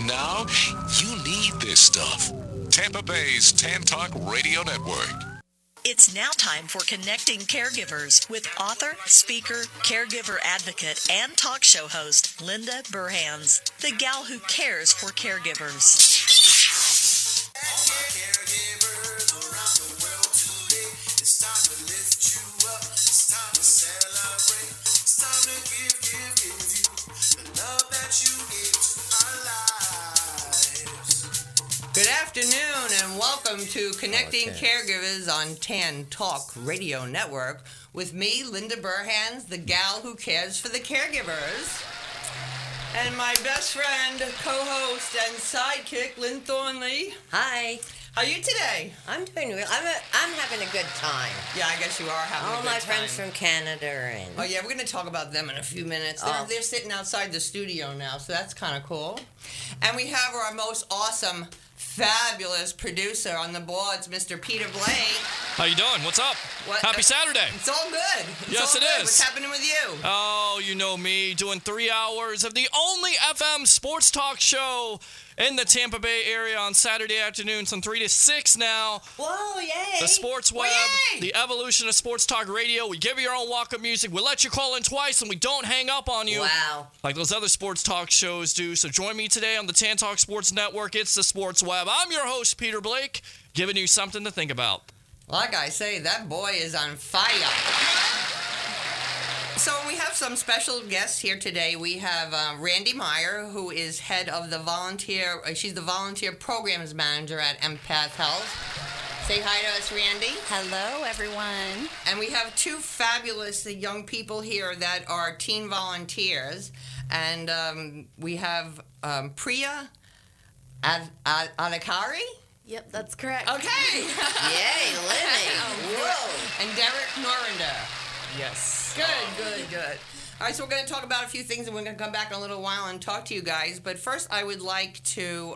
now, you need this stuff. Tampa Bay's Tan Talk Radio Network. It's now time for Connecting Caregivers with author, speaker, caregiver advocate, and talk show host Linda Burhans, the gal who cares for caregivers. Good afternoon and welcome to Connecting Caregivers on Tan Talk Radio Network with me, Linda Burhans, the gal who cares for the caregivers, and my best friend, co-host, and sidekick, Lynn Thornley. Hi. How are you today? I'm doing real. I'm having a good time. Yeah, I guess you are having a good time. All my friends from Canada and... Oh, yeah, we're going to talk about them in a few minutes. They're sitting outside the studio now, so that's kind of cool. And we have our most awesome, fabulous producer on the boards, Mr. Peter Blake. How you doing? What's up? Happy Saturday. It's all good. Yes, it is. What's happening with you? Oh, you know me, doing 3 hours of the only FM sports talk show in the Tampa Bay area on Saturday afternoons from 3 to 6 now. Whoa, yay. The Sports Web, the evolution of sports talk radio. We give you your own walk-up music. We let you call in twice, and we don't hang up on you. Wow. Like those other sports talk shows do. So join me today on the Tan Talk Sports Network. It's the Sports Web. I'm your host, Peter Blake, giving you something to think about. Like I say, that boy is on fire. So we have some special guests here today. We have Randy Meyer, who is head of the volunteer, she's the volunteer programs manager at Empath Health. Say hi to us, Randy. Hello, everyone. And we have two fabulous young people here that are teen volunteers. And we have Priya Adhikari. Yep, that's correct. Okay. Yay, Lenny. Whoa. And Derek Norinder. Yes. Good. All right, so we're going to talk about a few things, and we're going to come back in a little while and talk to you guys. But first, I would like to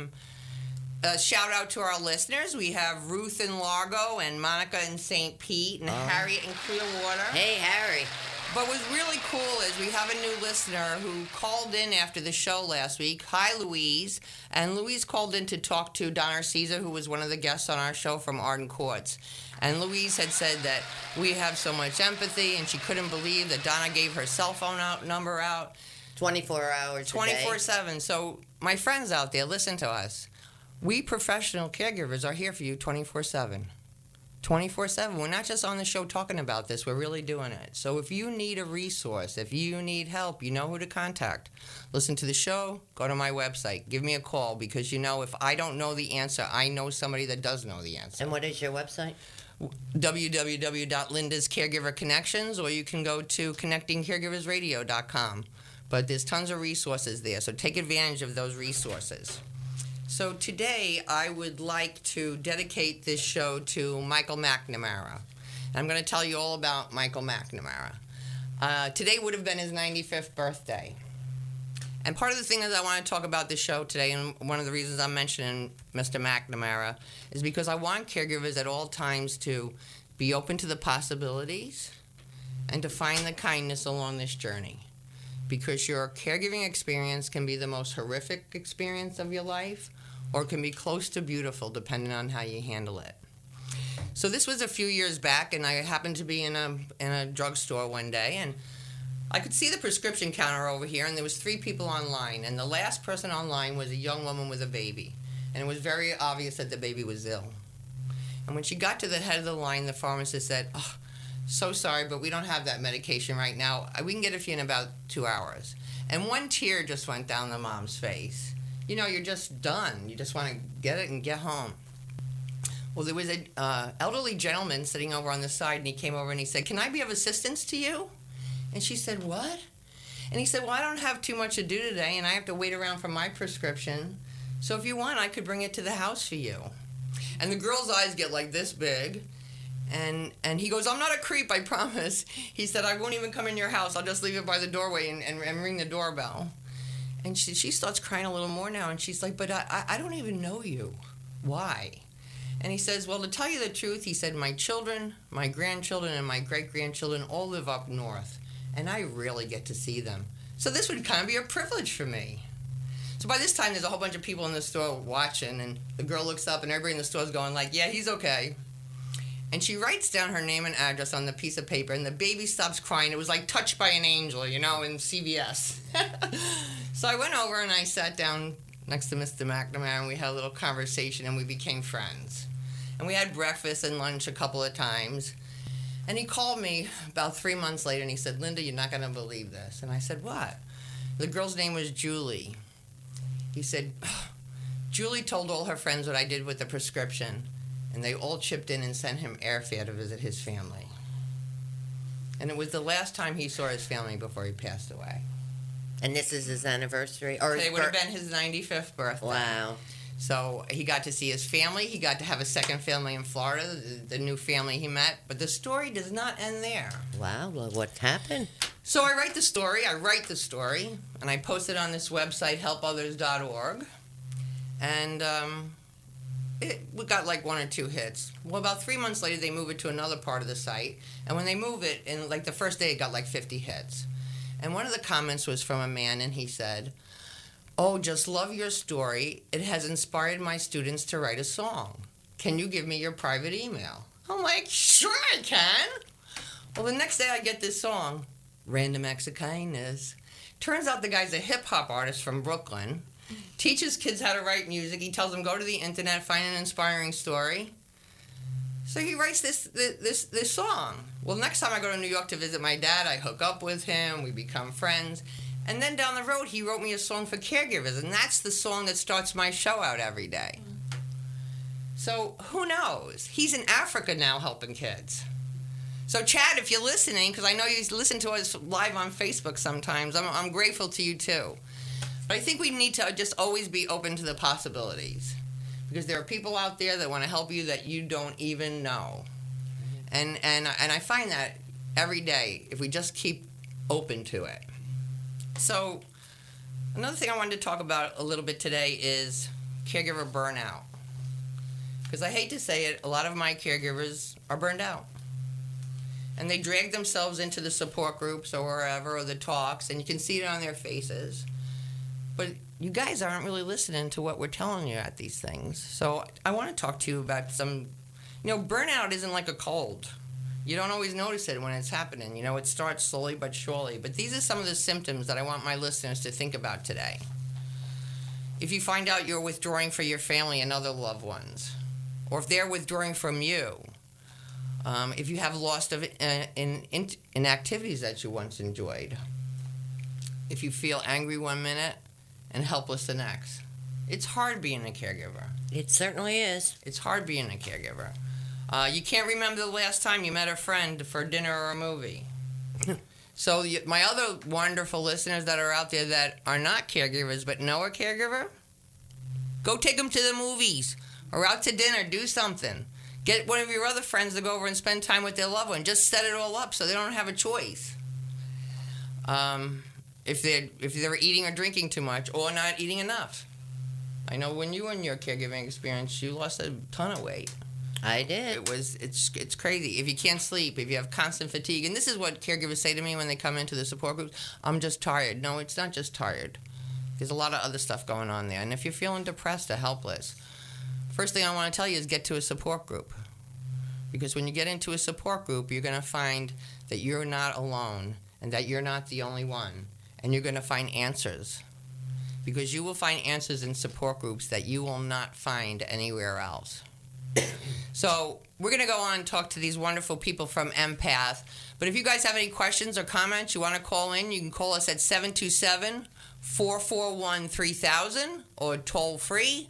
shout out to our listeners. We have Ruth in Largo and Monica in St. Pete and Harriet in Clearwater. Hey, Harry. But what's really cool is we have a new listener who called in after the show last week. Hi, Louise. And Louise called in to talk to Donna Caesar, who was one of the guests on our show from Arden Courts. And Louise had said that we have so much empathy, and she couldn't believe that Donna gave her cell phone number out. 24 hours a day. 24/7. So my friends out there, listen to us. We professional caregivers are here for you 24/7. 24/7. We're not just on the show talking about this. We're really doing it. So if you need a resource, if you need help, you know who to contact. Listen to the show. Go to my website. Give me a call because, you know, if I don't know the answer, I know somebody that does know the answer. And what is your website? www.lindascaregiverconnections, or you can go to connectingcaregiversradio.com. But there's tons of resources there, so take advantage of those resources. So today, I would like to dedicate this show to Michael McNamara. I'm going to tell you all about Michael McNamara. Today would have been his 95th birthday. And part of the thing is I want to talk about this show today, and one of the reasons I'm mentioning Mr. McNamara is because I want caregivers at all times to be open to the possibilities and to find the kindness along this journey. Because your caregiving experience can be the most horrific experience of your life, or it can be close to beautiful depending on how you handle it. So this was a few years back, and I happened to be in a drugstore one day, and I could see the prescription counter over here, and there was 3 people online, and the last person online was a young woman with a baby, and it was very obvious that the baby was ill. And when she got to the head of the line, the pharmacist said, "Oh, so sorry, but we don't have that medication right now. We can get it for you in about 2 hours." And one tear just went down the mom's face. You know, you're just done. You just want to get it and get home. Well, there was an elderly gentleman sitting over on the side, and he came over and he said, "Can I be of assistance to you?" And she said, "What?" And he said, "Well, I don't have too much to do today, and I have to wait around for my prescription. So if you want, I could bring it to the house for you." And the girl's eyes get like this big. And he goes, "I'm not a creep, I promise." He said, "I won't even come in your house. I'll just leave it by the doorway and ring the doorbell." And she starts crying a little more now. And she's like, "But I don't even know you. Why?" And he says, "Well, to tell you the truth," he said, "my children, my grandchildren, and my great-grandchildren all live up north. And I rarely get to see them. So this would kind of be a privilege for me." So by this time, there's a whole bunch of people in the store watching, and the girl looks up, and everybody in the store is going like, yeah, he's okay. And she writes down her name and address on the piece of paper, and the baby stops crying. It was like touched by an angel, in CVS. So I went over and I sat down next to Mr. McNamara, and we had a little conversation, and we became friends. And we had breakfast and lunch a couple of times. And he called me about 3 months later, and he said, Linda, you're not going to believe this. And I said, what? The girl's name was Julie. He said, Julie told all her friends what I did with the prescription, and they all chipped in and sent him airfare to visit his family. And it was the last time he saw his family before he passed away. And this is his anniversary? Or It would have been his 95th birthday. Wow. So he got to see his family. He got to have a second family in Florida, the new family he met. But the story does not end there. Wow, well, what happened? So I write the story, and I post it on this website, helpothers.org. And we got like 1 or 2 hits. Well, about 3 months later, they move it to another part of the site. And when they move it, in like the first day, it got like 50 hits. And one of the comments was from a man, and he said, oh, just love your story. It has inspired my students to write a song. Can you give me your private email? I'm like, sure I can. Well, the next day I get this song, Random Acts of Kindness. Turns out the guy's a hip-hop artist from Brooklyn. Teaches kids how to write music. He tells them, go to the internet, find an inspiring story. So he writes this song. Well, next time I go to New York to visit my dad, I hook up with him. We become friends. And then down the road, he wrote me a song for caregivers, and that's the song that starts my show out every day. So who knows? He's in Africa now helping kids. So Chad, if you're listening, because I know you listen to us live on Facebook sometimes, I'm grateful to you too. But I think we need to just always be open to the possibilities, because there are people out there that want to help you that you don't even know. And I find that every day if we just keep open to it. So another thing I wanted to talk about a little bit today is caregiver burnout. Because I hate to say it, a lot of my caregivers are burned out. And they drag themselves into the support groups or wherever, or the talks, and you can see it on their faces. But you guys aren't really listening to what we're telling you at these things. So I want to talk to you about some, burnout isn't like a cold. You don't always notice it when it's happening. It starts slowly but surely. But these are some of the symptoms that I want my listeners to think about today. If you find out you're withdrawing from your family and other loved ones, or if they're withdrawing from you, if you have lost in activities that you once enjoyed, if you feel angry one minute and helpless the next. It's hard being a caregiver. It certainly is. It's hard being a caregiver. You can't remember the last time you met a friend for dinner or a movie. So my other wonderful listeners that are out there that are not caregivers but know a caregiver, go take them to the movies or out to dinner. Do something. Get one of your other friends to go over and spend time with their loved one. Just set it all up so they don't have a choice. If they're eating or drinking too much or not eating enough. I know when you were in your caregiving experience, you lost a ton of weight. I did. It's crazy. If you can't sleep, if you have constant fatigue, and this is what caregivers say to me when they come into the support groups, I'm just tired. No, it's not just tired. There's a lot of other stuff going on there. And if you're feeling depressed or helpless, first thing I want to tell you is get to a support group. Because when you get into a support group, you're going to find that you're not alone and that you're not the only one. And you're going to find answers. Because you will find answers in support groups that you will not find anywhere else. So we're going to go on and talk to these wonderful people from Empath. But if you guys have any questions or comments you want to call in, you can call us at 727-441-3000 or toll free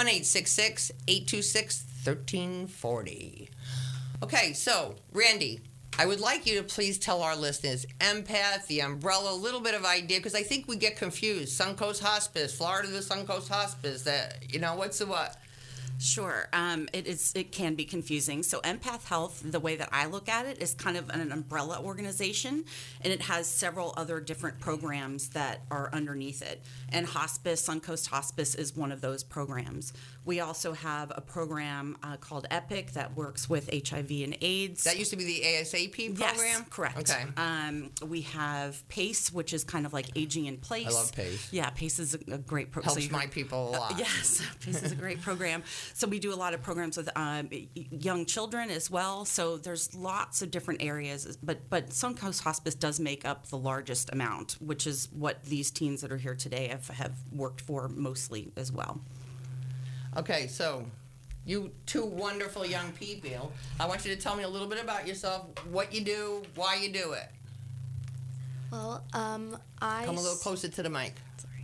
1-866-826-1340. Okay, so Randy, I would like you to please tell our listeners Empath, the umbrella, a little bit of idea, because I think we get confused. Suncoast Hospice, Florida, the Suncoast Hospice, what's the what? Sure. It can be confusing. So Empath Health, the way that I look at it, is kind of an umbrella organization, and it has several other different programs that are underneath it. And hospice, Suncoast Hospice, is one of those programs. We also have a program called EPIC that works with HIV and AIDS. That used to be the ASAP program? Yes, correct. Okay. We have PACE, which is kind of like aging in place. I love PACE. Yeah, PACE is a great program. Helps my people a lot. Yes, PACE is a great program. So we do a lot of programs with young children as well. So there's lots of different areas. But Suncoast Hospice does make up the largest amount, which is what these teens that are here today have worked for mostly as well. Okay, so you two wonderful young people, I want you to tell me a little bit about yourself, what you do, why you do it. Well, Come a little closer to the mic.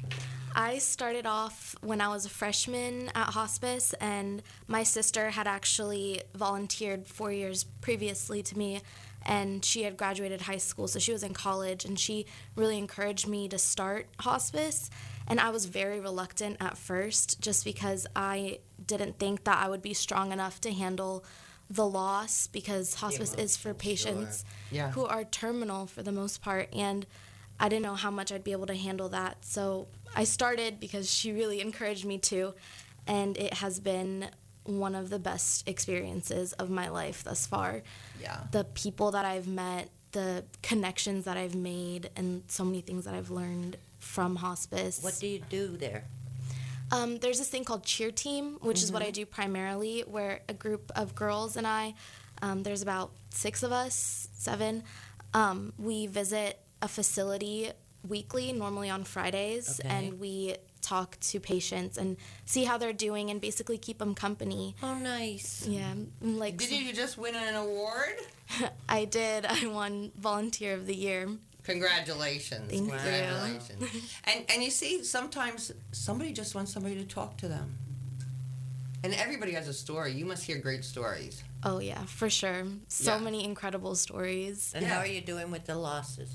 I started off when I was a freshman at hospice, and my sister had actually volunteered 4 years previously to me, and she had graduated high school, so she was in college, and she really encouraged me to start hospice. And I was very reluctant at first, just because I didn't think that I would be strong enough to handle the loss, because hospice is for patients who are terminal for the most part, and I didn't know how much I'd be able to handle that. So I started because she really encouraged me to, and it has been one of the best experiences of my life thus far. Yeah. The people that I've met, the connections that I've made, and so many things that I've learned from hospice. What do you do there? There's this thing called Cheer Team, which is what I do primarily, where a group of girls and I, there's about 6 of us, 7, we visit a facility weekly, normally on Fridays, and we talk to patients and see how they're doing and basically keep them company. Oh, nice. Yeah. Like, Did you just win an award? I did. I won Volunteer of the Year. Congratulations. Thank you. Congratulations. And you see, sometimes somebody just wants somebody to talk to them. And everybody has a story. You must hear great stories. Oh, yeah, for sure. So Yeah. many incredible stories. And how are you doing with the losses?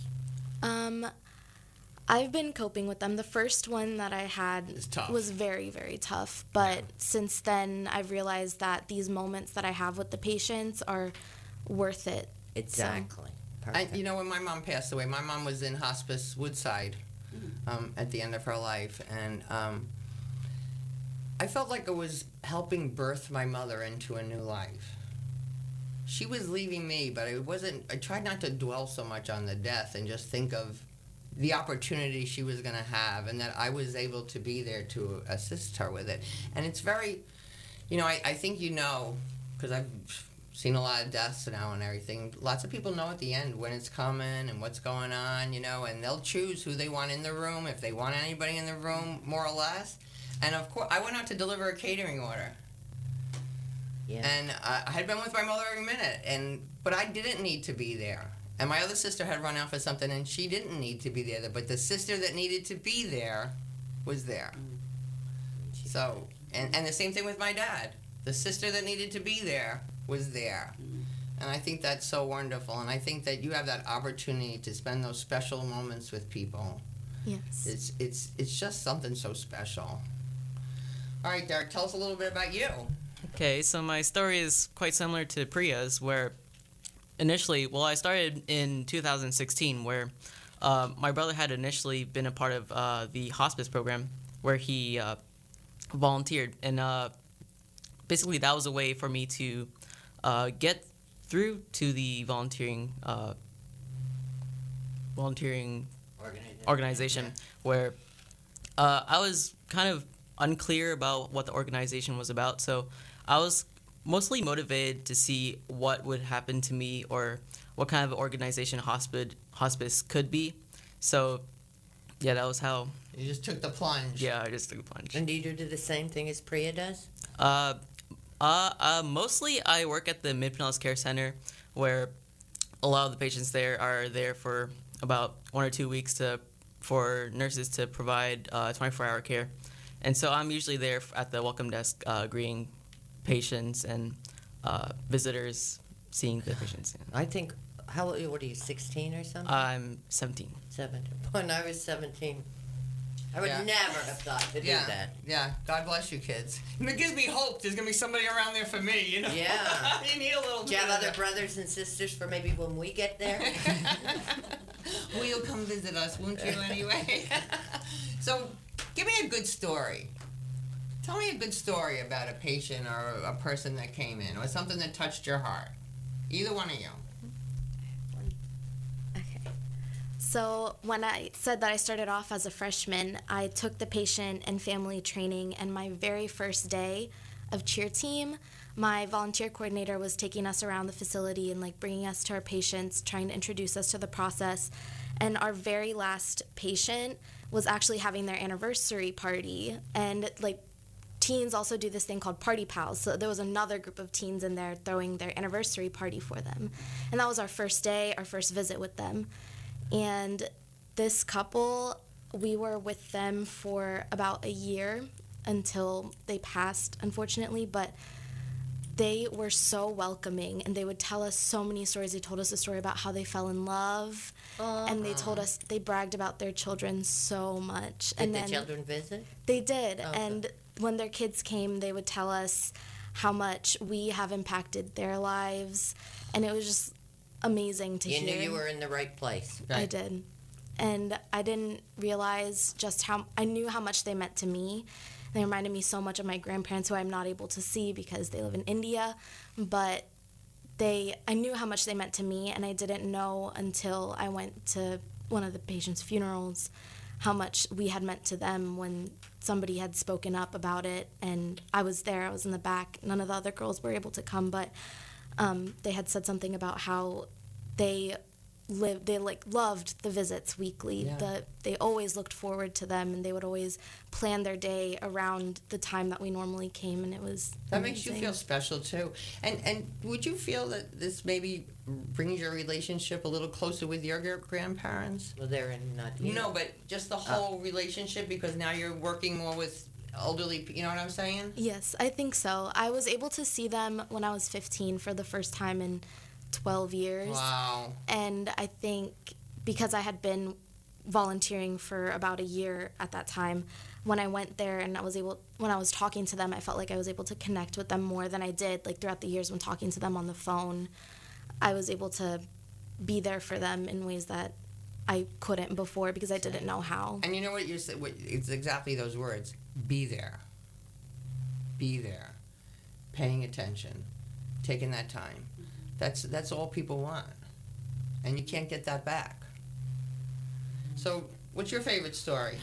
I've been coping with them. The first one that I had It's tough. was very, very tough. But since then, I've realized that these moments that I have with the patients are worth it. Exactly. And, you know, when my mom passed away, my mom was in hospice Woodside at the end of her life. And I felt like I was helping birth my mother into a new life. She was leaving me, but I tried not to dwell so much on the death and just think of the opportunity she was going to have, and that I was able to be there to assist her with it. And it's very, you know, I think you know, because I've seen a lot of deaths now and everything, lots of people know at the end when it's coming and what's going on, you know, and they'll choose who they want in the room, if they want anybody in the room, more or less. And of course, I went out to deliver a catering order. Yeah. And I had been with my mother every minute, but I didn't need to be there. And my other sister had run out for something, and she didn't need to be there. But the sister that needed to be there was there. So, and the same thing with my dad. The sister that needed to be there was there. And I think that's so wonderful. And I think that you have that opportunity to spend those special moments with people. Yes. It's just something so special. All right, Derek, tell us a little bit about you. Okay, so my story is quite similar to Priya's, where initially, well, I started in 2016, where my brother had initially been a part of the hospice program, where he volunteered, and basically that was a way for me to get through to the volunteering organization, where I was kind of unclear about what the organization was about, so I was mostly motivated to see what would happen to me or what kind of organization hospice could be. So, yeah, that was how. You just took the plunge. Yeah, I just took the plunge. And do you do the same thing as Priya does? Mostly I work at the Mid-Pinellas Care Center, where a lot of the patients there are there for about 1 or 2 weeks for nurses to provide 24-hour care. And so I'm usually there at the welcome desk greeting patients and visitors, seeing the patients. I think, what are you, 16 or something? I'm 17. 17. When I was 17, I would Yeah. never have thought to do Yeah, that. yeah. God bless you, kids. And it gives me hope. There's gonna be somebody around there for me. You know. Yeah. You need a little. Do you have bit of other that. brothers and sisters for maybe when we get there? Will you come visit us? Won't you anyway? So, give me a good story. Tell me a good story about a patient or a person that came in, or something that touched your heart. Either one of you. Okay. So when I said that I started off as a freshman, I took the patient and family training, and my very first day of cheer team, my volunteer coordinator was taking us around the facility and like bringing us to our patients, trying to introduce us to the process. And our very last patient was actually having their anniversary party, and like teens also do this thing called party pals. So there was another group of teens in there throwing their anniversary party for them. And that was our first day, our first visit with them. And this couple, we were with them for about a year until they passed, unfortunately, but they were so welcoming, and they would tell us so many stories. They told us a story about how they fell in love, and they told us, they bragged about their children so much. Did And the then children visit? they did, Oh, and when their kids came, they would tell us how much we have impacted their lives, and it was just amazing to You hear. knew you were in the right place. I did. And I didn't realize just how, I knew how much they meant to me. They reminded me so much of my grandparents, who I'm not able to see because they live in India, but I knew how much they meant to me, and I didn't know until I went to one of the patients' funerals how much we had meant to them when somebody had spoken up about it. And I was there, I was in the back. None of the other girls were able to come, but they had said something about how they loved the visits weekly. Yeah. They always looked forward to them, and they would always plan their day around the time that we normally came, and it was That makes you amazing. feel special too. And would you feel that this maybe brings your relationship a little closer with your grandparents? Well, they're not here. No, but just the whole relationship, because now you're working more with elderly. You know what I'm saying? Yes, I think so. I was able to see them when I was 15 for the first time in 12 years. Wow. And I think because I had been volunteering for about a year at that time, when I went there and when I was talking to them, I felt like I was able to connect with them more than I did like throughout the years when talking to them on the phone. I was able to be there for them in ways that I couldn't before because I didn't know how. And you know what you said? It's exactly those words. Be there. Be there. Paying attention. Taking that time. That's all people want. And you can't get that back. So, what's your favorite story?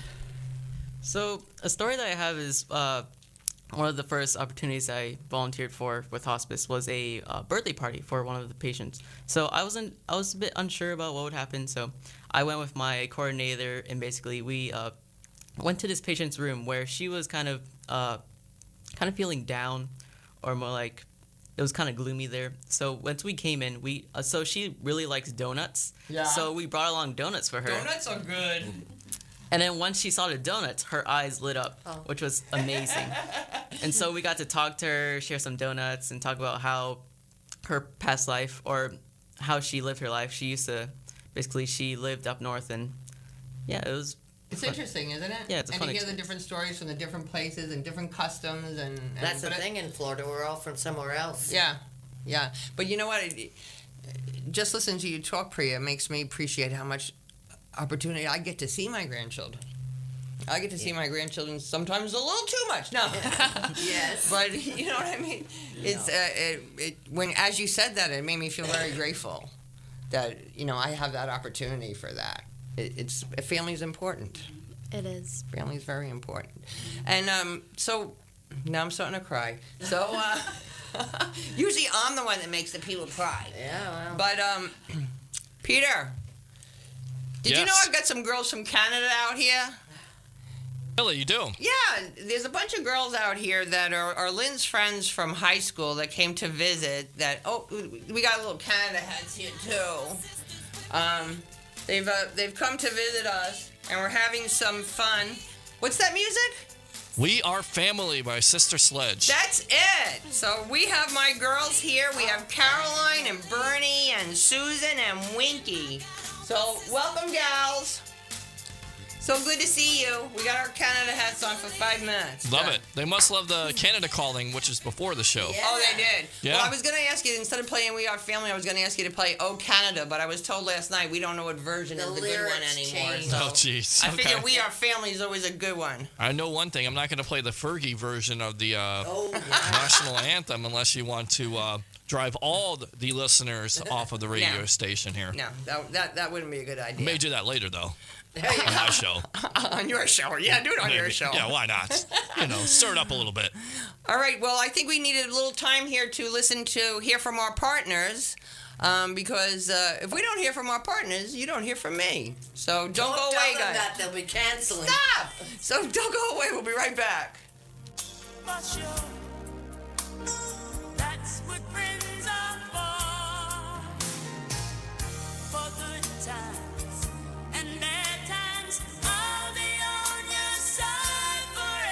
So a story that I have is one of the first opportunities I volunteered for with hospice was a birthday party for one of the patients. So I was a bit unsure about what would happen. So I went with my coordinator, and basically we went to this patient's room where she was kind of feeling down, or more like it was kind of gloomy there. So once we came in, so she really likes donuts. Yeah. So we brought along donuts for her. Donuts are good. And then once she saw the donuts, her eyes lit up, which was amazing. And so we got to talk to her, share some donuts, and talk about how her past life, or how she lived her life. She lived up north, and yeah, it was. It's fun. interesting, isn't it? Yeah, it's a and fun you hear the experience. different stories from the different places and different customs, and That's the thing in Florida. We're all from somewhere else. Yeah, yeah. But you know what? Just listening to you talk, Priya, makes me appreciate how much opportunity I get to see my grandchildren. I get to see my grandchildren sometimes a little too much. No. Yes. But you know what I mean? It's when, as you said that, it made me feel very grateful that I have that opportunity for that. It's family's important. It is. Family's very important. And so now I'm starting to cry. So usually I'm the one that makes the people cry. Yeah, well. But Peter, did you know Yes. I've got some girls from Canada out here? Really, you do? Yeah, there's a bunch of girls out here that are Lynn's friends from high school that came to visit. We got little Canada heads here too. They've come to visit us, and we're having some fun. What's that music? We Are Family by Sister Sledge. That's it. So we have my girls here. We have Caroline and Bernie and Susan and Winky. So welcome, gals. So good to see you. We got our Canada hats on for 5 minutes. Love it. They must love the Canada calling, which is before the show. Yeah. Oh, they did. Yeah. Well, I was going to ask you, instead of playing We Are Family, I was going to ask you to play Oh Canada, but I was told last night we don't know what version is the good one anymore. changed. So Oh, jeez. I figure We Are Family is always a good one. I know one thing. I'm not going to play the Fergie version of the national anthem unless you want to drive all the listeners off of the radio station here. No, that wouldn't be a good idea. May do that later, though. On my show. On your show. Yeah, do it on your show. Yeah, why not? Stir it up a little bit. All right, well, I think we needed a little time here to hear from our partners. Because if we don't hear from our partners, you don't hear from me. So don't go away, guys. That they'll be canceling. Stop! So don't go away. We'll be right back. That's what friends are for good times and bad times. I'll be on your side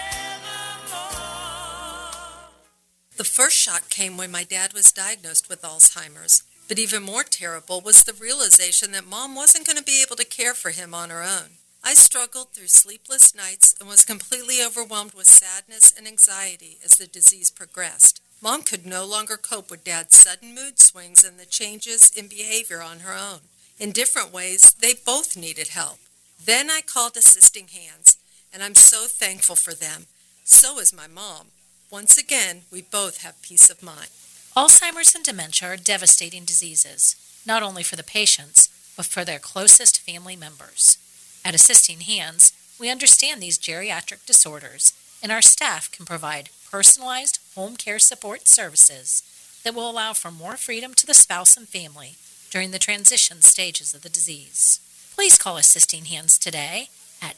forevermore. The first shock came when my dad was diagnosed with Alzheimer's. But even more terrible was the realization that Mom wasn't going to be able to care for him on her own. I struggled through sleepless nights and was completely overwhelmed with sadness and anxiety as the disease progressed. Mom could no longer cope with Dad's sudden mood swings and the changes in behavior on her own. In different ways, they both needed help. Then I called Assisting Hands, and I'm so thankful for them. So is my mom. Once again, we both have peace of mind. Alzheimer's and dementia are devastating diseases, not only for the patients, but for their closest family members. At Assisting Hands, we understand these geriatric disorders, and our staff can provide personalized home care support services that will allow for more freedom to the spouse and family during the transition stages of the disease. Please call Assisting Hands today at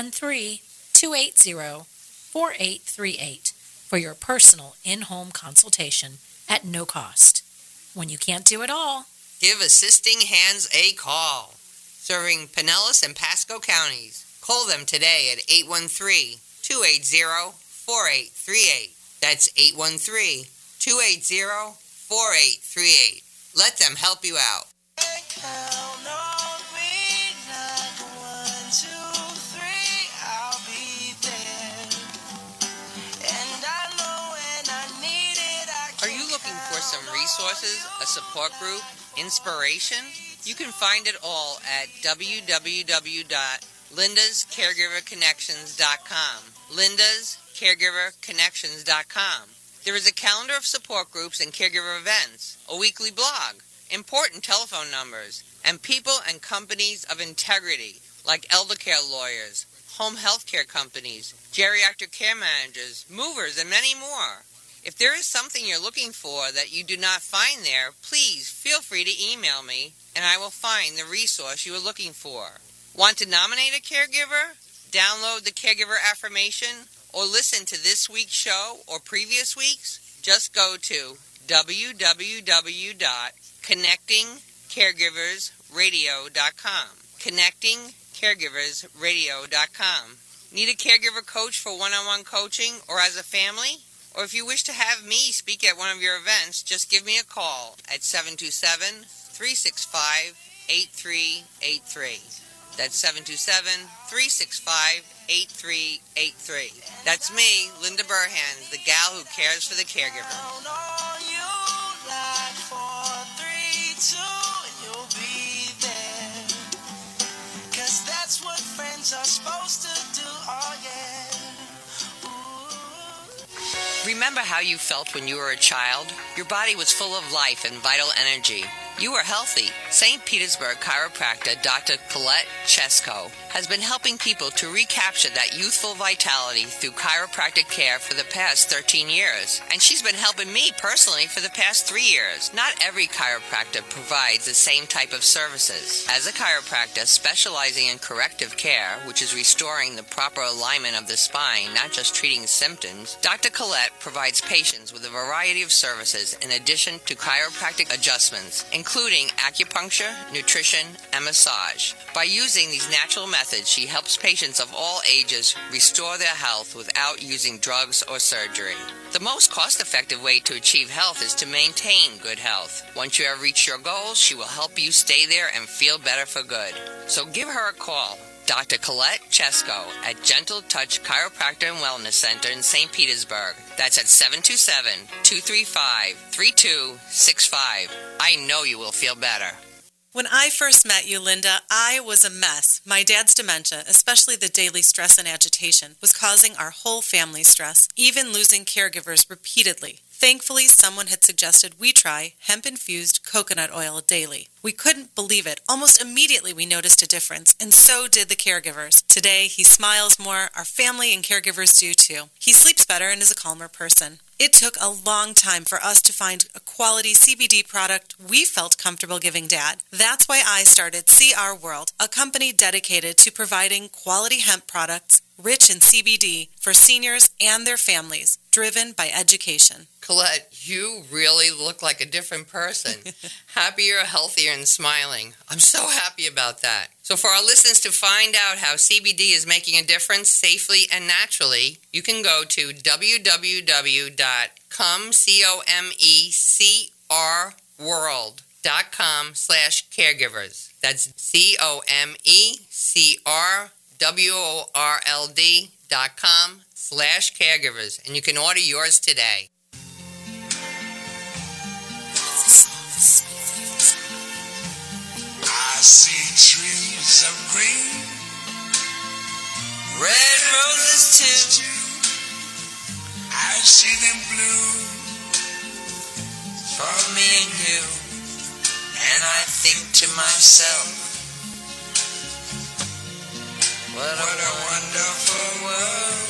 813-280-4838 for your personal in-home consultation at no cost. When you can't do it all, give Assisting Hands a call. Serving Pinellas and Pasco counties. Call them today at 813-280-4838. That's 813-280-4838. Let them help you out. Some resources, a support group, inspiration? You can find it all at www.lindascaregiverconnections.com. lindascaregiverconnections.com. There is a calendar of support groups and caregiver events, a weekly blog, important telephone numbers, and people and companies of integrity like elder care lawyers, home health care companies, geriatric care managers, movers, and many more. If there is something you're looking for that you do not find there, please feel free to email me, and I will find the resource you are looking for. Want to nominate a caregiver? Download the Caregiver Affirmation, or listen to this week's show or previous weeks? Just go to www.connectingcaregiversradio.com. Connectingcaregiversradio.com. Need a caregiver coach for one-on-one coaching or as a family? Or if you wish to have me speak at one of your events, just give me a call at 727-365-8383. That's 727-365-8383. That's me, Linda Burhans, the gal who cares for the caregiver. That's what friends are supposed to do, oh yeah. Remember how you felt when you were a child? Your body was full of life and vital energy. You were healthy. St. Petersburg chiropractor Dr. Colette Chesko has been helping people to recapture that youthful vitality through chiropractic care for the past 13 years. And she's been helping me personally for the past 3 years. Not every chiropractor provides the same type of services. As a chiropractor specializing in corrective care, which is restoring the proper alignment of the spine, not just treating symptoms, Dr. Colette provides patients with a variety of services in addition to chiropractic adjustments, including acupuncture, nutrition, and massage. By using these natural methods, she helps patients of all ages restore their health without using drugs or surgery. The most cost-effective way to achieve health is to maintain good health. Once you have reached your goals, she will help you stay there and feel better for good. So give her a call. Dr. Colette Chesko at Gentle Touch Chiropractor and Wellness Center in St. Petersburg. That's at 727-235-3265. I know you will feel better. When I first met you, Linda, I was a mess. My dad's dementia, especially the daily stress and agitation, was causing our whole family stress, even losing caregivers repeatedly. Thankfully, someone had suggested we try hemp-infused coconut oil daily. We couldn't believe it. Almost immediately we noticed a difference, and so did the caregivers. Today, he smiles more. Our family and caregivers do too. He sleeps better and is a calmer person. It took a long time for us to find a quality CBD product we felt comfortable giving Dad. That's why I started CR World, a company dedicated to providing quality hemp products rich in CBD for seniors and their families, driven by education. Colette, you really look like a different person. Happier, healthier, and smiling. I'm so happy about that. So for our listeners to find out how CBD is making a difference safely and naturally, you can go to comecerworld.com/caregivers. That's comecerworld.com/caregivers. And you can order yours today. I see trees of green, red roses too. I see them blue For me and you. And I think to myself, what a wonderful world.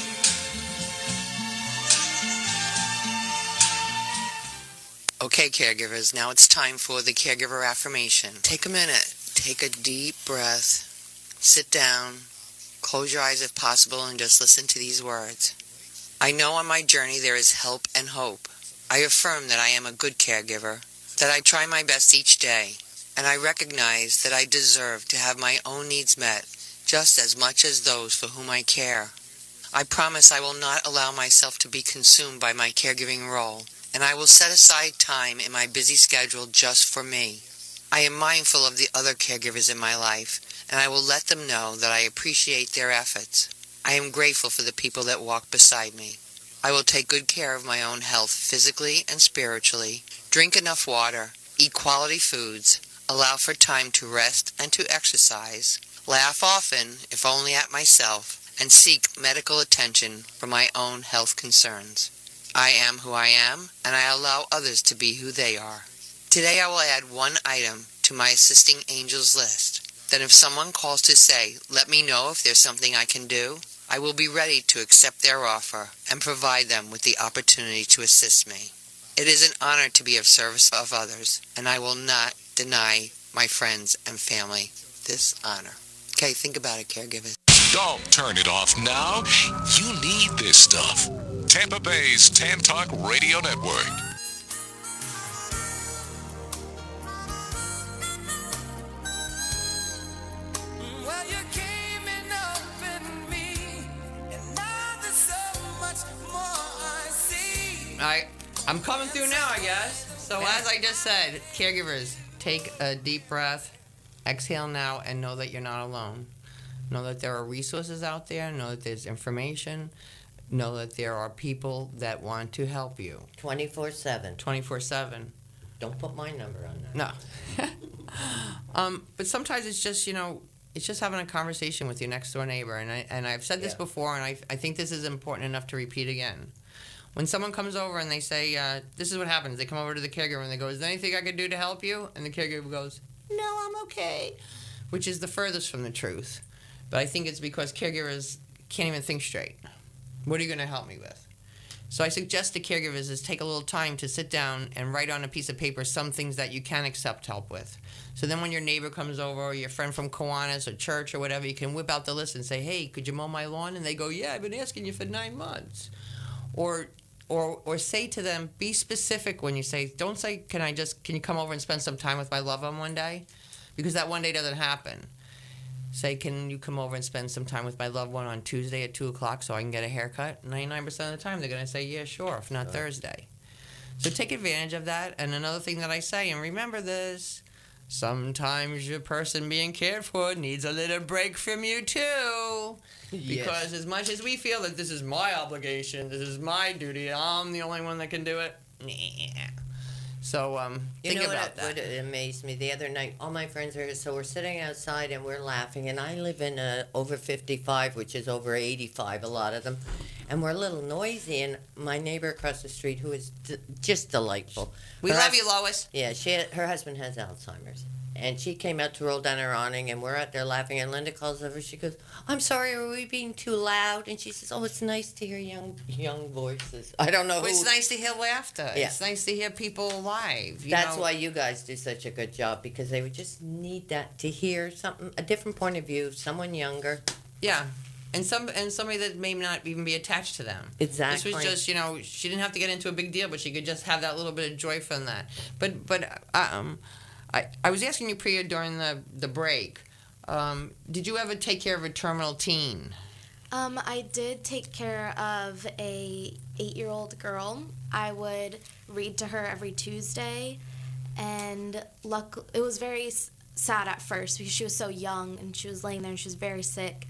Okay, caregivers, now it's time for the caregiver affirmation. Take a minute, take a deep breath, sit down, close your eyes if possible, and just listen to these words. I know on my journey there is help and hope. I affirm that I am a good caregiver, that I try my best each day, and I recognize that I deserve to have my own needs met just as much as those for whom I care. I promise I will not allow myself to be consumed by my caregiving role, and I will set aside time in my busy schedule just for me. I am mindful of the other caregivers in my life, and I will let them know that I appreciate their efforts. I am grateful for the people that walk beside me. I will take good care of my own health physically and spiritually, drink enough water, eat quality foods, allow for time to rest and to exercise, laugh often, if only at myself, and seek medical attention for my own health concerns. I am who I am, and I allow others to be who they are. Today I will add one item to my Assisting Angels list. Then if someone calls to say, let me know if there's something I can do, I will be ready to accept their offer and provide them with the opportunity to assist me. It is an honor to be of service of others, and I will not deny my friends and family this honor. Okay, think about it, caregivers. Don't turn it off now. You need this stuff. Tampa Bay's Tan Talk Radio Network. well, you came and opened me, and now there's so much more I see. I'm coming through now, I guess. So as I just said, caregivers, take a deep breath, exhale now, and know that you're not alone. Know that there are resources out there. Know that there's information. Know that there are people that want to help you. 24/7. 24/7. Don't put my number on that. No. But sometimes it's just, it's just having a conversation with your next door neighbor. And I've said this before, and I think this is important enough to repeat again. When someone comes over and they say, this is what happens. They come over to the caregiver and they go, is there anything I could do to help you? And the caregiver goes, no, I'm okay. Which is the furthest from the truth. But I think it's because caregivers can't even think straight. What are you going to help me with? So I suggest to caregivers is take a little time to sit down and write on a piece of paper some things that you can accept help with. So then when your neighbor comes over or your friend from Kiwanis or church or whatever, you can whip out the list and say, hey, could you mow my lawn? And they go, yeah, I've been asking you for 9 months. Or say to them, be specific when you say, don't say, can you come over and spend some time with my loved one one day? Because that one day doesn't happen. Say, can you come over and spend some time with my loved one on Tuesday at 2 o'clock so I can get a haircut? 99% of the time, they're going to say, yeah, sure, if not Thursday. So take advantage of that. And another thing that I say, and remember this, sometimes your person being cared for needs a little break from you too. Because as much as we feel that this is my obligation, this is my duty, I'm the only one that can do it. Nah. So think about that. What amazed me the other night, all my friends are here, so we're sitting outside and we're laughing, and I live in over 55, which is over 85, a lot of them, and we're a little noisy, and my neighbor across the street, who is just delightful. We love you, Lois. Yeah, her husband has Alzheimer's. And she came out to roll down her awning, and we're out there laughing. And Linda calls over. She goes, "I'm sorry, are we being too loud?" And she says, "Oh, it's nice to hear young voices." I don't know who. It's nice to hear laughter. Yeah. It's nice to hear people alive. That's why you guys do such a good job, because they would just need that to hear something, a different point of view, someone younger. Yeah. And somebody that may not even be attached to them. Exactly. This was just, she didn't have to get into a big deal, but she could just have that little bit of joy from that. But I was asking you, Priya, during the break, did you ever take care of a terminal teen? I did take care of a 8-year-old girl. I would read to her every Tuesday, and it was very sad at first because she was so young and she was laying there and she was very sick.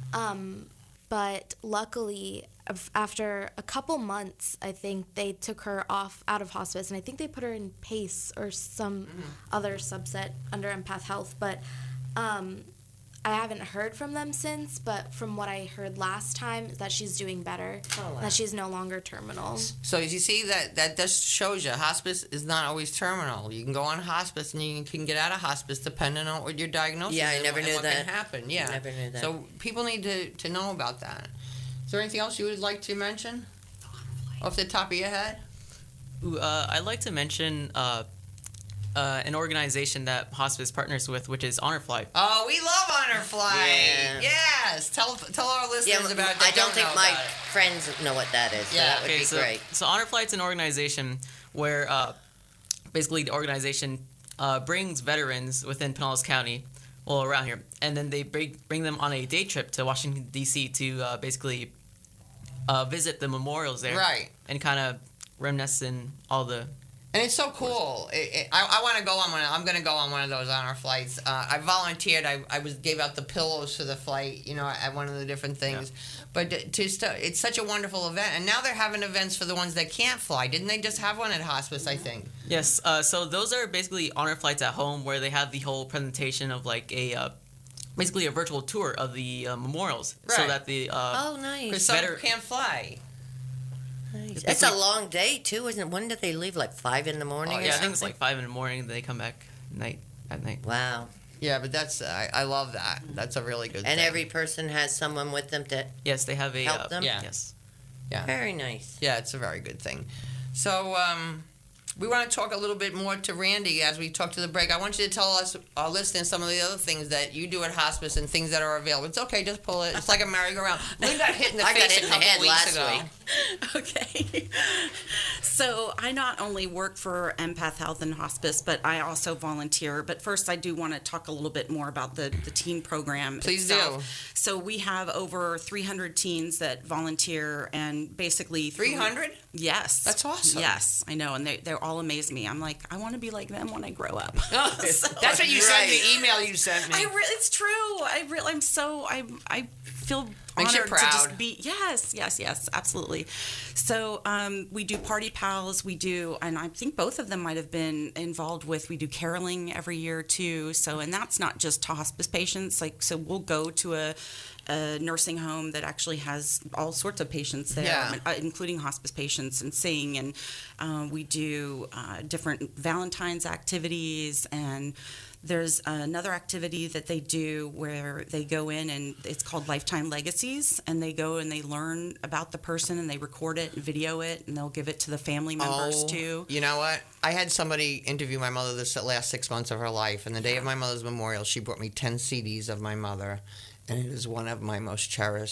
But luckily, after a couple months, I think they took her out of hospice, and I think they put her in PACE or some other subset under Empath Health. But I haven't heard from them since, but from what I heard last time is that she's doing better, that she's no longer terminal. So as you see, that just shows you hospice is not always terminal. You can go on hospice and you can get out of hospice depending on what your diagnosis is. Yeah, I never knew what that. can happen. Yeah, I never knew that. So people need to know about that. Is there anything else you would like to mention off the top of your head? I'd like to mention an organization that hospice partners with, which is Honor Flight. Oh, we love Honor Flight. Yeah. Yes. Tell our listeners about it. I don't think my friends know what that is, so that would be great. So Honor Flight's an organization where basically the organization brings veterans within Pinellas County, well, around here, and then they bring them on a day trip to Washington, D.C. to basically visit the memorials there. Right. And kind of reminisce in all the... And it's so cool. I want to go on one. I'm going to go on one of those Honor Flights. I volunteered. I gave out the pillows for the flight, at one of the different things. Yeah. But it's such a wonderful event. And now they're having events for the ones that can't fly. Didn't they just have one at hospice, I think? Yes. So those are basically Honor Flights at home, where they have the whole presentation of like basically a virtual tour of the memorials. Right. So that the... oh, nice. Because some can't fly. Nice. It's a long day, too, isn't it? When do they leave? Like 5 in the morning? Oh, yeah, I think it's like 5 in the morning. They come back at night. Wow. Yeah, but that's I love that. That's a really good thing. And every person has someone with them to yes, they have help them? Yeah. Yes. Yeah. Very nice. Yeah, it's a very good thing. So we want to talk a little bit more to Randy as we talk to the break. I want you to tell us, our listeners, some of the other things that you do at hospice and things that are available. It's okay, just pull it. It's like a merry-go-round. We got hit in the face a couple weeks ago. Okay. So I not only work for Empath Health and Hospice, but I also volunteer. But first, I do want to talk a little bit more about the teen program Please itself. do. So we have over 300 teens that volunteer, and basically 300? Yes. That's awesome. Yes, I know, and they're all amaze me. I'm like, I want to be like them when I grow up. That's what you said in the email you sent me. It's true. I feel Makes you honored proud. to just be. Yes, absolutely. So we do party pals. We do, and I think both of them might have been involved with. We do caroling every year too. So, and that's not just to hospice patients. So we'll go to a nursing home that actually has all sorts of patients there, including hospice patients, and sing. And we do different Valentine's activities, and there's another activity that they do where they go in, and it's called Lifetime Legacies, and they go and they learn about the person, and they record it and video it, and they'll give it to the family members too. You know what? I had somebody interview my mother this last 6 months of her life, and the day of my mother's memorial, she brought me 10 CDs of my mother, and it is one of my most cherished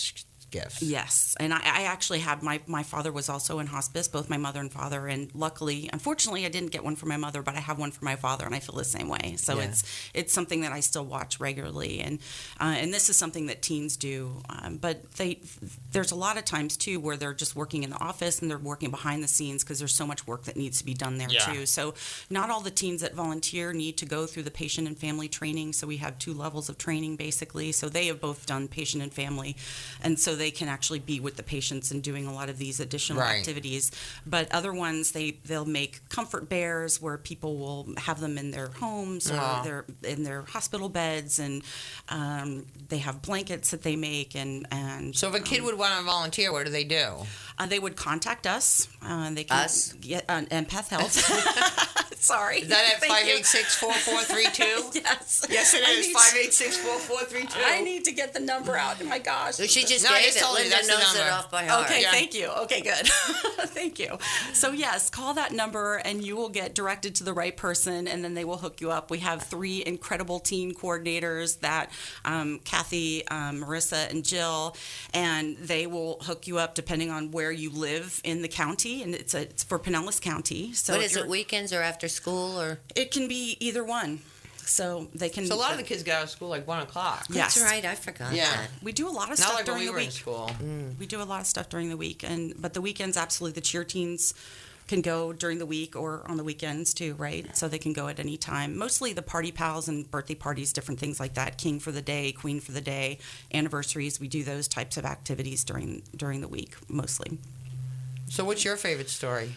gifts. Yes, and I actually have my father was also in hospice, both my mother and father, and luckily, unfortunately, I didn't get one for my mother, but I have one for my father, and I feel the same way. So Yeah. it's something that I still watch regularly, and this is something that teens do. But there's a lot of times too where they're just working in the office and they're working behind the scenes because there's so much work that needs to be done there Yeah. too. So not all the teens that volunteer need to go through the patient and family training. So we have 2 levels of training basically. So they have both done patient and family, and so they can actually be with the patients and doing a lot of these additional Right. activities. But other ones, they'll make comfort bears where people will have them in their homes or Aw. they're in their hospital beds, and they have blankets that they make. And So if a kid would want to volunteer, what do they do? they would contact us. They can Us? get Empath Health. Sorry. Is that at Thank you. 586-4432? Yes. Yes, it I is. need- 586-4432. I need to get the number out. Oh my gosh. She just No, I gave just it. told you Linda that's the knows it number. off by heart. Okay, Yeah. thank you. Okay, good. Thank you. So yes, call that number and you will get directed to the right person, and then they will hook you up. We have 3 incredible teen coordinators that Kathy, Marissa, and Jill, and they will hook you up depending on where you live in the county, and it's for Pinellas County. So What if is it, you're- weekends or after school? Or It can be either one. So they can. So a lot of the kids get out of school like 1 o'clock. Yes. That's right, I forgot Yeah. that. We do a lot of Not stuff like when during we the were in week. school. We do a lot of stuff during the week, but the weekends, absolutely, the cheer teams can go during the week or on the weekends too, right? So they can go at any time. Mostly the party pals and birthday parties, different things like that. King for the day, queen for the day, anniversaries. We do those types of activities during the week mostly. So what's your favorite story?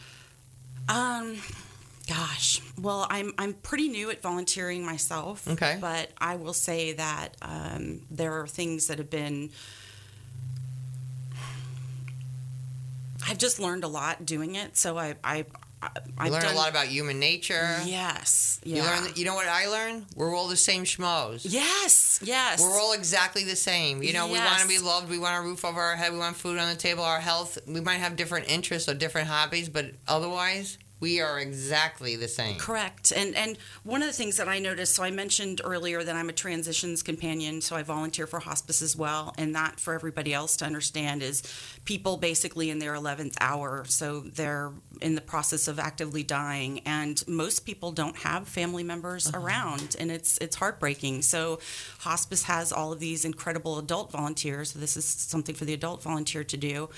Gosh, well, I'm pretty new at volunteering myself. Okay. But I will say that there are things that have been. I've just learned a lot doing it, so I've You learn done a lot about human nature. Yes, You yeah. learn. You know what I learned? We're all the same schmoes. Yes, yes. We're all exactly the same. You know, we want to be Yes. loved. We want a roof over our head. We want food on the table. Our health. We might have different interests or different hobbies, but otherwise, we are exactly the same. Correct. And one of the things that I noticed, so I mentioned earlier that I'm a transitions companion, so I volunteer for hospice as well. And that, for everybody else to understand, is people basically in their 11th hour. So they're in the process of actively dying. And most people don't have family members around. And it's heartbreaking. So hospice has all of these incredible adult volunteers. So this is something for the adult volunteer to do.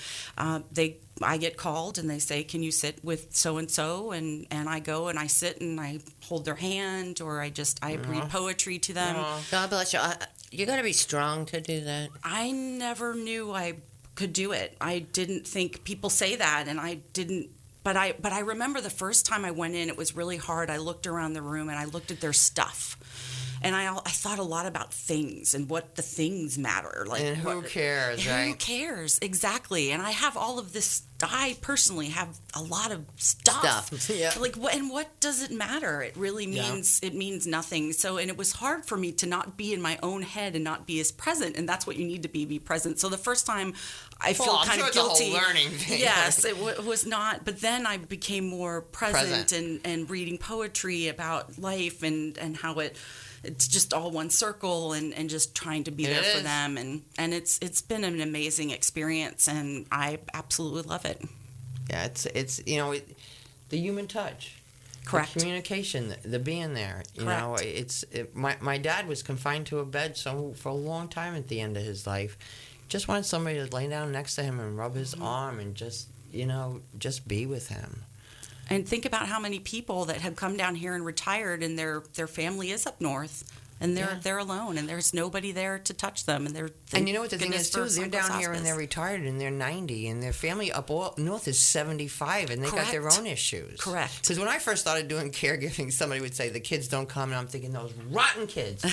I get called and they say, can you sit with so-and-so? And I go and I sit and I hold their hand, or I read poetry to them. God bless you. You got to be strong to do that. I never knew I could do it. I didn't think people say that, and I didn't. But I remember the first time I went in, it was really hard. I looked around the room and I looked at their stuff. And I thought a lot about things and what the things matter. Like, And who cares, right? Who cares? Exactly. And I have all of this. I personally have a lot of stuff. Yeah. Like, and what does it matter? It really means it means nothing. So, and it was hard for me to not be in my own head and not be as present. And that's what you need to be present. So the first time, I feel I'm kind sure of it's a whole guilty. learning thing. Yes, it was not. But then I became more present. And reading poetry about life and how it's just all one circle and just trying to be there for them. And it's been an amazing experience, and I absolutely love it. Yeah, it's the human touch. Correct. The communication, the being there. You know, my dad was confined to a bed for a long time at the end of his life. Just wanted somebody to lay down next to him and rub his arm and just be with him. And think about how many people that have come down here and retired, and their family is up north, and they're alone, and there's nobody there to touch them, and And you know what the thing is too? They're down here and they're retired and they're 90, and their family up north is 75, and they got their own issues. Correct. Because when I first started doing caregiving, somebody would say the kids don't come, and I'm thinking those rotten kids.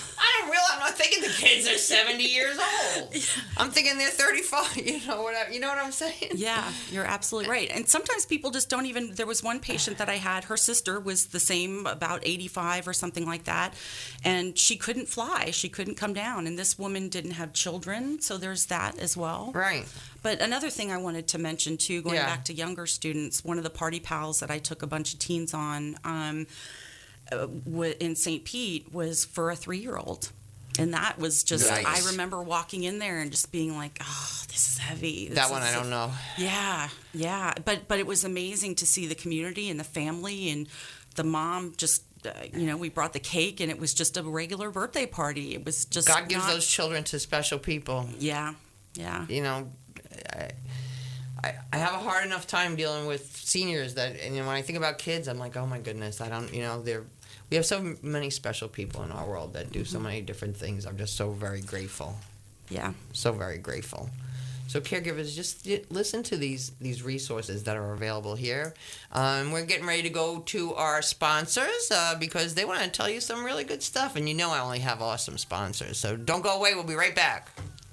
I'm not thinking the kids are 70 years old. I'm thinking they're 35. You know what I'm saying? Yeah, you're absolutely right. And sometimes people just don't even. There was one patient that I had. Her sister was the same, about 85 or something like that, and she couldn't fly. She couldn't come down. And this woman didn't have children, so there's that as well. Right. But another thing I wanted to mention too, going back to younger students, one of the party pals that I took a bunch of teens on in St. Pete was for a 3-year-old. And that was just, Nice. I remember walking in there and just being like, oh, this is heavy. That one I don't know. Yeah, yeah. But it was amazing to see the community and the family and the mom just, we brought the cake and it was just a regular birthday party. It was just God gives those children to special people. Yeah, yeah. You know, I have a hard enough time dealing with seniors that, and when I think about kids, I'm like, oh my goodness, I don't, we have so many special people in our world that do so many different things. I'm just so very grateful. Yeah. So very grateful. So caregivers, just listen to these resources that are available here. We're getting ready to go to our sponsors because they want to tell you some really good stuff. And I only have awesome sponsors. So don't go away. We'll be right back.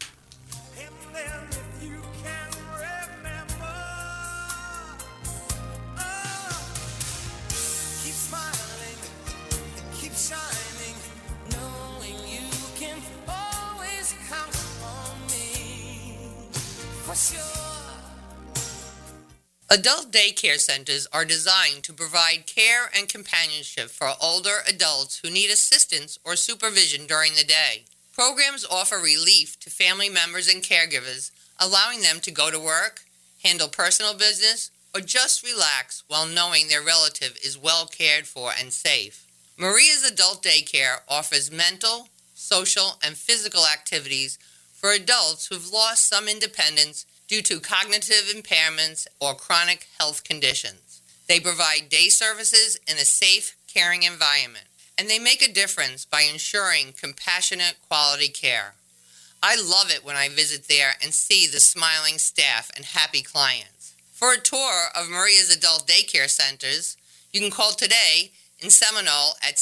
Shining, knowing you can always count on me, for sure. Adult daycare centers are designed to provide care and companionship for older adults who need assistance or supervision during the day. Programs offer relief to family members and caregivers, allowing them to go to work, handle personal business, or just relax while knowing their relative is well cared for and safe. Maria's Adult Daycare offers mental, social, and physical activities for adults who've lost some independence due to cognitive impairments or chronic health conditions. They provide day services in a safe, caring environment, and they make a difference by ensuring compassionate, quality care. I love it when I visit there and see the smiling staff and happy clients. For a tour of Maria's Adult Daycare Centers, you can call today in Seminole at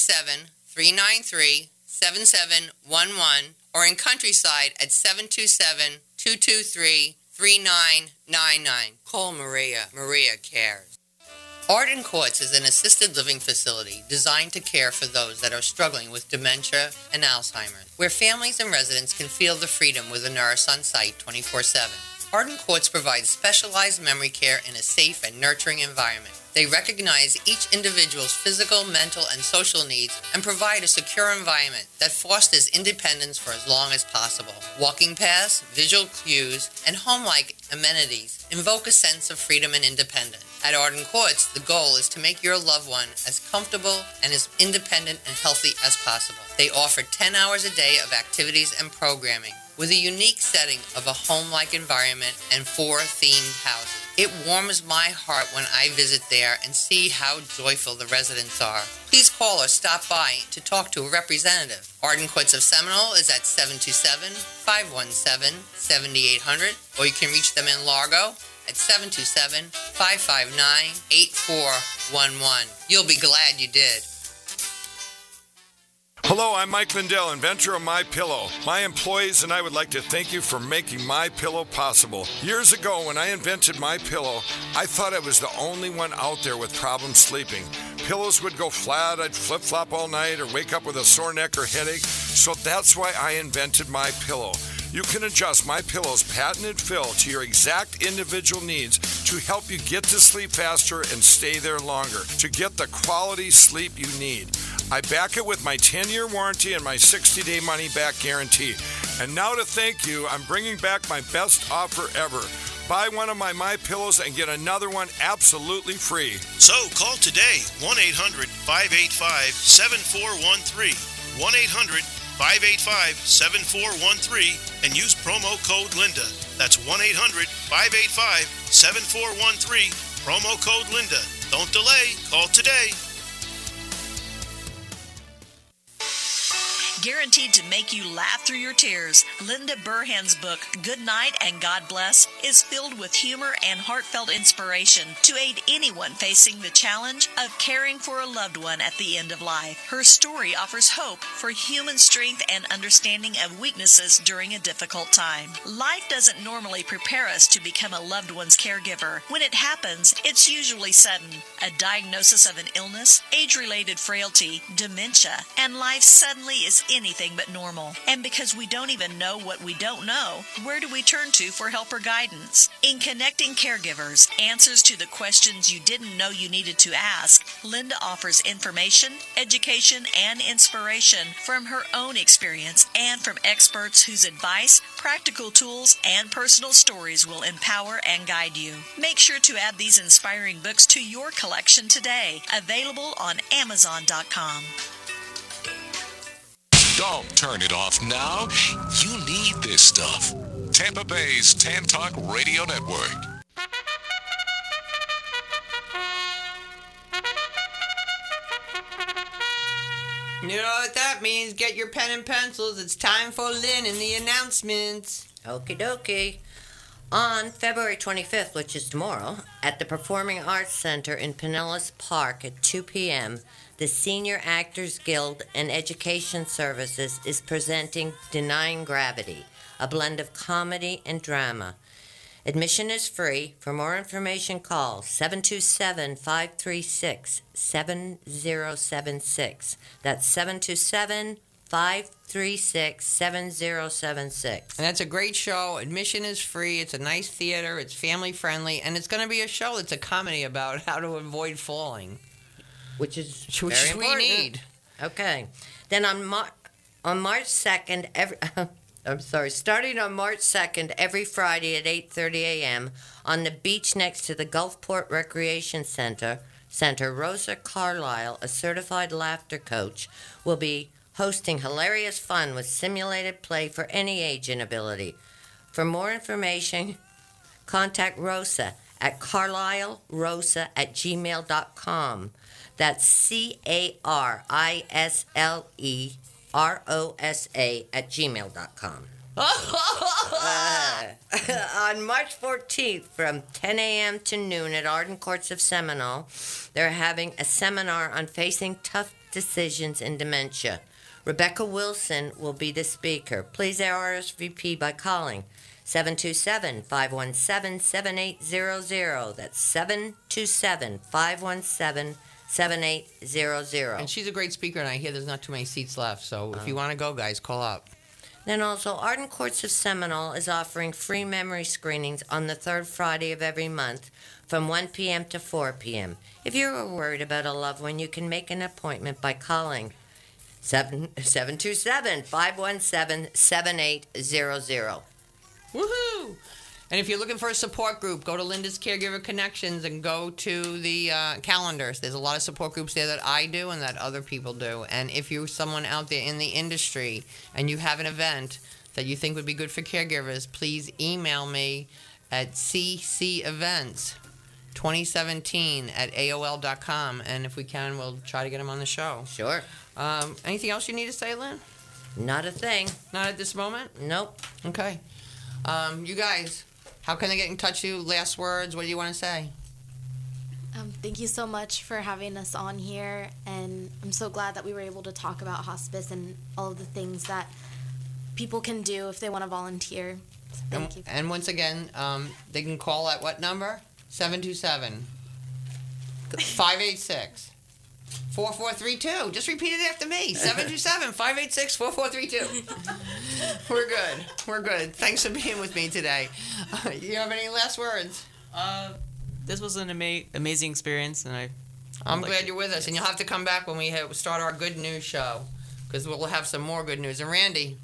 727-393-7711 or in Countryside at 727-223-3999. Call Maria. Maria cares. Arden Courts is an assisted living facility designed to care for those that are struggling with dementia and Alzheimer's, where families and residents can feel the freedom with a nurse on site 24/7. Arden Courts provides specialized memory care in a safe and nurturing environment. They recognize each individual's physical, mental, and social needs and provide a secure environment that fosters independence for as long as possible. Walking paths, visual cues, and home-like amenities invoke a sense of freedom and independence. At Arden Courts, the goal is to make your loved one as comfortable and as independent and healthy as possible. They offer 10 hours a day of activities and programming, with a unique setting of a home-like environment and 4 themed houses. It warms my heart when I visit there and see how joyful the residents are. Please call or stop by to talk to a representative. Arden Courts of Seminole is at 727-517-7800, or you can reach them in Largo at 727-559-8411. You'll be glad you did. Hello, I'm Mike Lindell, inventor of MyPillow. My employees and I would like to thank you for making MyPillow possible. Years ago, when I invented MyPillow, I thought I was the only one out there with problems sleeping. Pillows would go flat, I'd flip-flop all night, or wake up with a sore neck or headache. So that's why I invented MyPillow. You can adjust MyPillow's patented fill to your exact individual needs to help you get to sleep faster and stay there longer, to get the quality sleep you need. I back it with my 10-year warranty and my 60-day money-back guarantee. And now to thank you, I'm bringing back my best offer ever. Buy one of my MyPillows and get another one absolutely free. So call today, 1-800-585-7413. 1-800-585-7413 and use promo code Linda. That's 1-800-585-7413, promo code Linda. Don't delay, call today. Guaranteed to make you laugh through your tears, Linda Burhan's book, Good Night and God Bless, is filled with humor and heartfelt inspiration to aid anyone facing the challenge of caring for a loved one at the end of life. Her story offers hope for human strength and understanding of weaknesses during a difficult time. Life doesn't normally prepare us to become a loved one's caregiver. When it happens, it's usually sudden. A diagnosis of an illness, age-related frailty, dementia, and life suddenly is anything but normal. And because we don't even know what we don't know, where do we turn to for help or guidance? In Connecting Caregivers, Answers to the Questions You Didn't Know You Needed to Ask, Linda offers information, education, and inspiration from her own experience and from experts whose advice, practical tools, and personal stories will empower and guide you. Make sure to add these inspiring books to your collection today. Available on Amazon.com. Don't turn it off now. You need this stuff. Tampa Bay's Tan Talk Radio Network. You know what that means? Get your pen and pencils. It's time for Lynn and the announcements. Okie dokie. On February 25th, which is tomorrow, at the Performing Arts Center in Pinellas Park at 2 p.m., the Senior Actors Guild and Education Services is presenting Denying Gravity, a blend of comedy and drama. Admission is free. For more information, call 727-536-7076. That's 727-536-7076. And that's a great show. Admission is free. It's a nice theater. It's family friendly. And it's going to be a show that's a comedy about how to avoid falling. Which is Which very we important. need. Okay. Then on March 2nd, starting on March 2nd, every Friday at 8:30 a.m. on the beach next to the Gulfport Recreation Center, Rosa Carlisle, a certified laughter coach, will be hosting hilarious fun with simulated play for any age and ability. For more information, contact Rosa at carlislerosa@gmail.com. That's CARISLEROSA@gmail.com. On March 14th from 10 a.m. to noon at Arden Courts of Seminole, they're having a seminar on facing tough decisions in dementia. Rebecca Wilson will be the speaker. Please RSVP by calling 727-517-7800. That's 727-517-7800. And she's a great speaker, and I hear there's not too many seats left. So if you want to go, guys, call up. Then also, Arden Courts of Seminole is offering free memory screenings on the third Friday of every month from 1 p.m. to 4 p.m. If you're worried about a loved one, you can make an appointment by calling 727-517-7800. Woohoo! And if you're looking for a support group, go to Linda's Caregiver Connections and go to the calendars. There's a lot of support groups there that I do and that other people do. And if you're someone out there in the industry and you have an event that you think would be good for caregivers, please email me at ccevents2017@aol.com. And if we can, we'll try to get them on the show. Sure. Anything else you need to say, Lynn? Not a thing. Not at this moment? Nope. Okay. You guys, how can they get in touch with you? Last words, what do you want to say? Thank you so much for having us on here, and I'm so glad that we were able to talk about hospice and all of the things that people can do if they want to volunteer. So thank you. And once again, they can call at what number? 727-586-4432. Just repeat it after me. 727-586-4432. We're good. Thanks for being with me today. You have any last words? This was an amazing experience, and I'm glad you're with us, and you'll have to come back when we start our good news show, because we'll have some more good news. And Randy?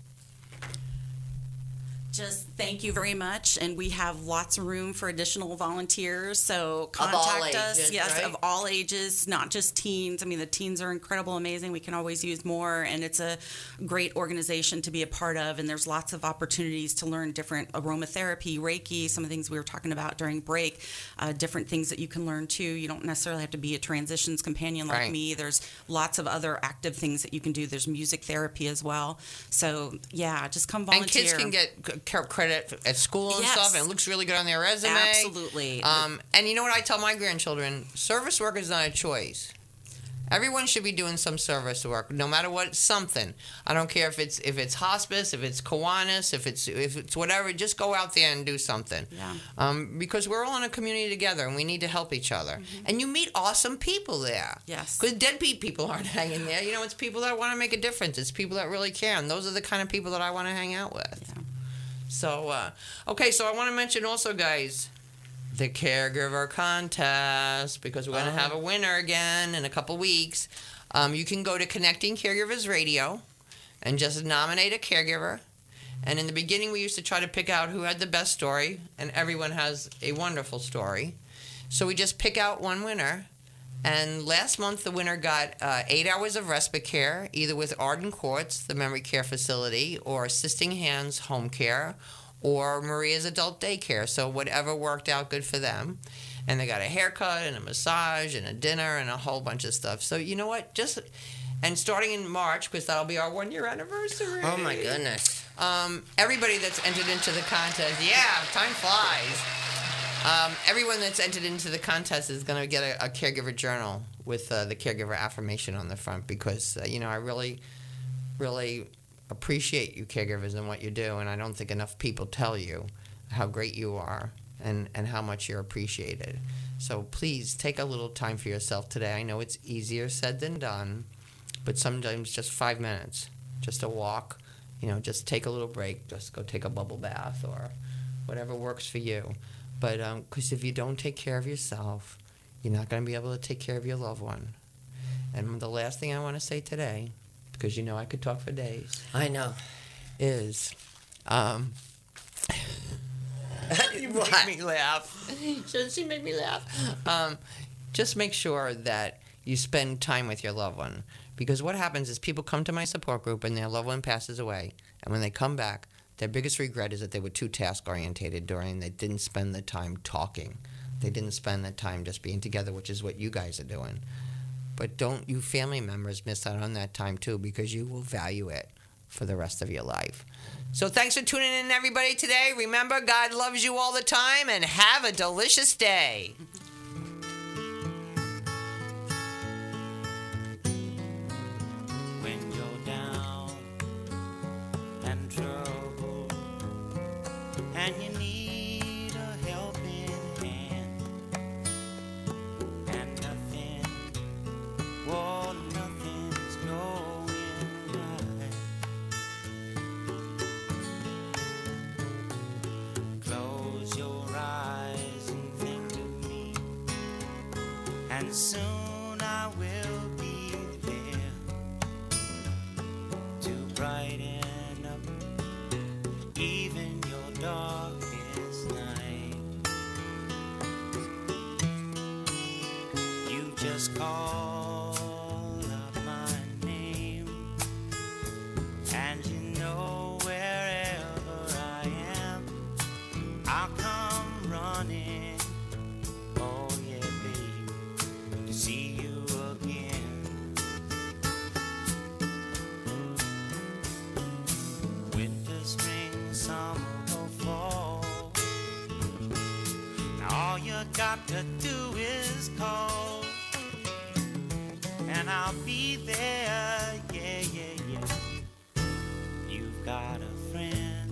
Just thank you very much, and we have lots of room for additional volunteers, so contact us. Ages, yes, right? Of all ages, not just teens. I mean, the teens are incredible, amazing. We can always use more, and it's a great organization to be a part of, and there's lots of opportunities to learn different aromatherapy, Reiki, some of the things we were talking about during break, different things that you can learn too. You don't necessarily have to be a transitions companion like me. There's lots of other active things that you can do. There's music therapy as well. So, yeah, just come volunteer. And kids can get credit at school and stuff, and it looks really good on their resume. Absolutely. And you know what I tell my grandchildren? Service work is not a choice. Everyone should be doing some service work, no matter what. Something. I don't care if it's hospice, if it's Kiwanis, if it's whatever. Just go out there and do something. Yeah. Because we're all in a community together, and we need to help each other. And you meet awesome people there. Yes. Because deadbeat people aren't hanging there. It's people that want to make a difference. It's people that really care, and those are the kind of people that I want to hang out with. Yeah. So, okay. So I want to mention also, guys, the caregiver contest, because we're going to have a winner again in a couple weeks. You can go to Connecting Caregivers Radio and just nominate a caregiver. And in the beginning, we used to try to pick out who had the best story, and everyone has a wonderful story. So we just pick out one winner. And last month, the winner got 8 hours of respite care, either with Arden Courts, the memory care facility, or Assisting Hands Home Care, or Maria's Adult Daycare. So whatever worked out good for them. And they got a haircut and a massage and a dinner and a whole bunch of stuff. So you know what? And starting in March, because that'll be our 1-year anniversary. Oh, my goodness. Everybody that's entered into the contest, time flies. Everyone that's entered into the contest is going to get a caregiver journal with the caregiver affirmation on the front, because, I really, really appreciate you caregivers and what you do, and I don't think enough people tell you how great you are and how much you're appreciated. So please take a little time for yourself today. I know it's easier said than done, but sometimes just 5 minutes, just a walk, just take a little break, just go take a bubble bath or whatever works for you. But because if you don't take care of yourself, you're not going to be able to take care of your loved one. And the last thing I want to say today, because I could talk for days. I know. Is, you make me laugh. Shouldn't she make me laugh? Just make sure that you spend time with your loved one. Because what happens is people come to my support group and their loved one passes away. And when they come back, their biggest regret is that they were too task-orientated they didn't spend the time talking. They didn't spend the time just being together, which is what you guys are doing. But don't you family members miss out on that time too, because you will value it for the rest of your life. So thanks for tuning in, everybody, today. Remember, God loves you all the time, and have a delicious day. When you're down and troubled and you need a helping hand, and nothing's going right. Close your eyes and think of me, and soon I will be there to brighten up even your darkest night. You just call out my name, and you know wherever I am, I'll come running. Oh yeah, babe, to see you again. Winter, spring, summer, or fall, now all you got to do is call, and I'll be there. Yeah, yeah, yeah. You've got a friend.